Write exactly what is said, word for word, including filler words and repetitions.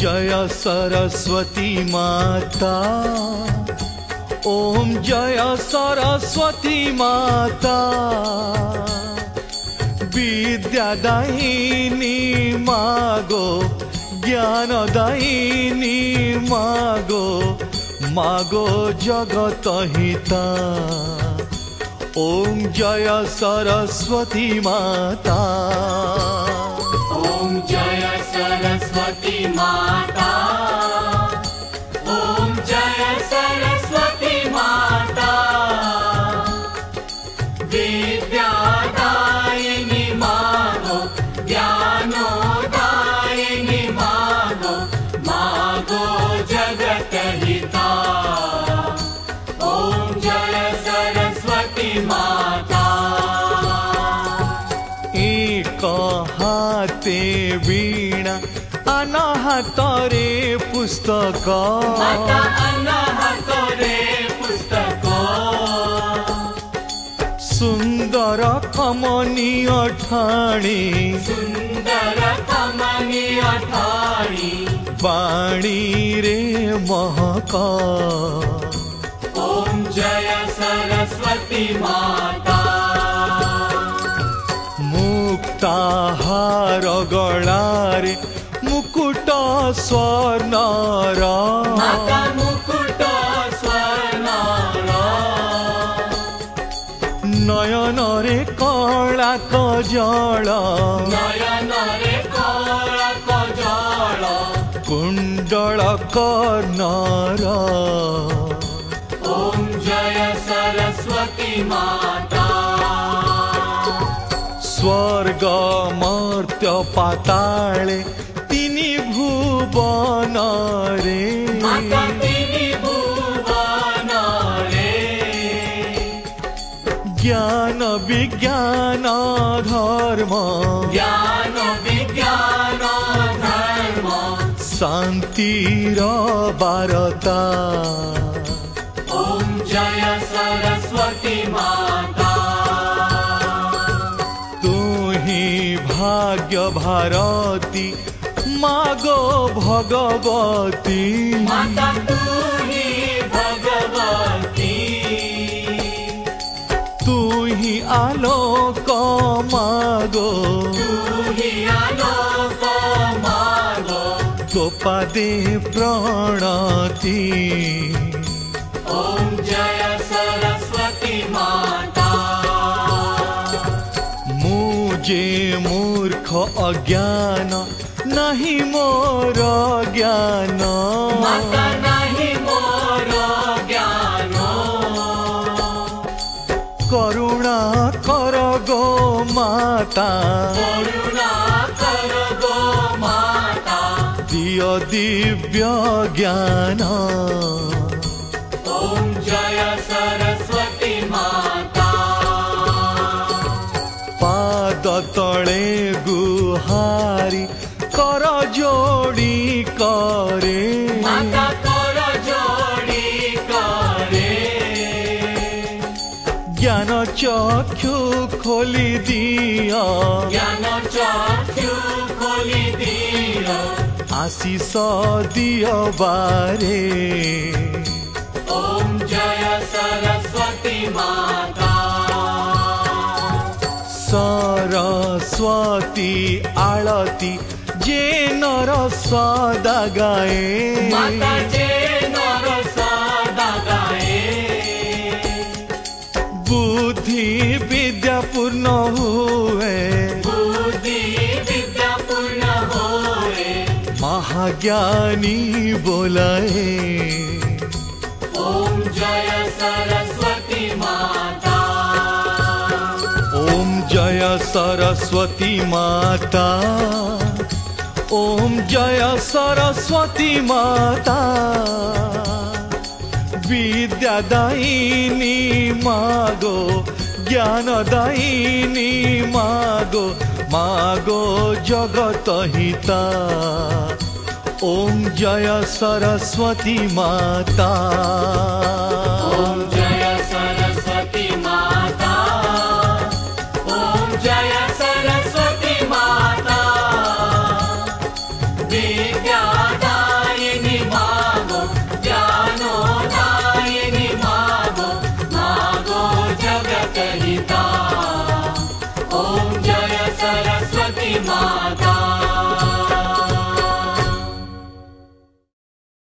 जय सरस्वती माता, ओम जय सरस्वती माता। विद्यादायिनी मागो, ज्ञानदायिनी मागो, मागो जगत हिता। ओम जय सरस्वती माता, ओम जय सरस्वती माता, ओम जय सरस्वती माता। विद्यादायिनी मागो, ज्ञानोदायिनी मागो, मागो जगत हिता। ओम जय सरस्वती माता। एक हाते वीणा, अनाहतरे पुस्तक, माता अनाहतरे पुस्तक। सुंदर कमनीय ठाणी, सुंदर कमनीय ठाणी। वाणी रे महक। ओम जय सरस्वती माता। मुक्ताहार गळारे मुकुट स्वर्णर, माता मुकुट स्वर्णर। नयन रे कला कजल, नयन रे कला कजल। कुंडल कर्णर। ओम जय सरस्वती माता। स्वर्ग मर्त्य पाताळे तिनी भुवन रे, माता तिनी भुवन रे। ज्ञान विज्ञान धर्म, ज्ञान विज्ञान धर्म। शान्तिर वार्ता। ओम जय सरस्वती माता। भाग्य भारती मागो भगवती, माता तू ही भगवती। तू ही आलोक मागो, तू ही आलोक मागो। गोपादे प्रणति। ओम जय सरस्वती माता। मुझे मूर्ख अज्ञान नहीं मोर ज्ञान, माता नहीं मोर ज्ञान। करुणा कर गो माता, करुणा कर गो माता। दिय दिव्य ज्ञान। ओम जय सरस्वती माता। पाद तले गुहारी कर जोड़ी करे, माता कर जोड़ी करे। ज्ञान चक्षु खोली दिया, ज्ञान चक्षु खोली दिया। आशीष दियो बारे। ओम जय सरस्वती माता। सरस्वती आळती जे नर सदा गाए, माता जे नर सदा गाए। बुद्धि विद्या पूर्ण हुए, बुद्धि विद्या पूर्ण होए। महाज्ञानी बोलाए। ओम जय सरस्वती माता। ओम जय सरस्वती माता, ओम जय सरस्वती माता। विद्यादायिनी मागो, ज्ञानदायिनी मागो, मागो जगत हिता। ओम जय सरस्वती माता। ओम जय